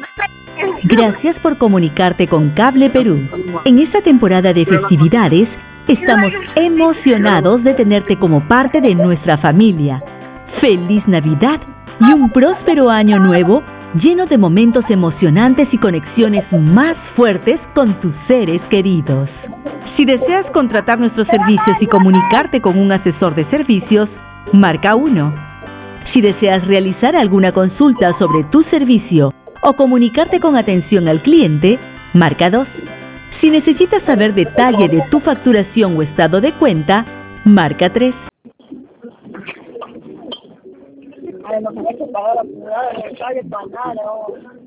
Gracias por comunicarte con Cable Perú. En esta temporada de festividades, estamos emocionados de tenerte como parte de nuestra familia. ¡Feliz Navidad y un próspero año nuevo lleno de momentos emocionantes y conexiones más fuertes con tus seres queridos! Si deseas contratar nuestros servicios y comunicarte con un asesor de servicios, marca 1. Si deseas realizar alguna consulta sobre tu servicio o comunicarte con atención al cliente, marca 2. Si necesitas saber detalle de tu facturación o estado de cuenta, marca 3. A lo mejor se paga la ciudad, el detalle, para nada.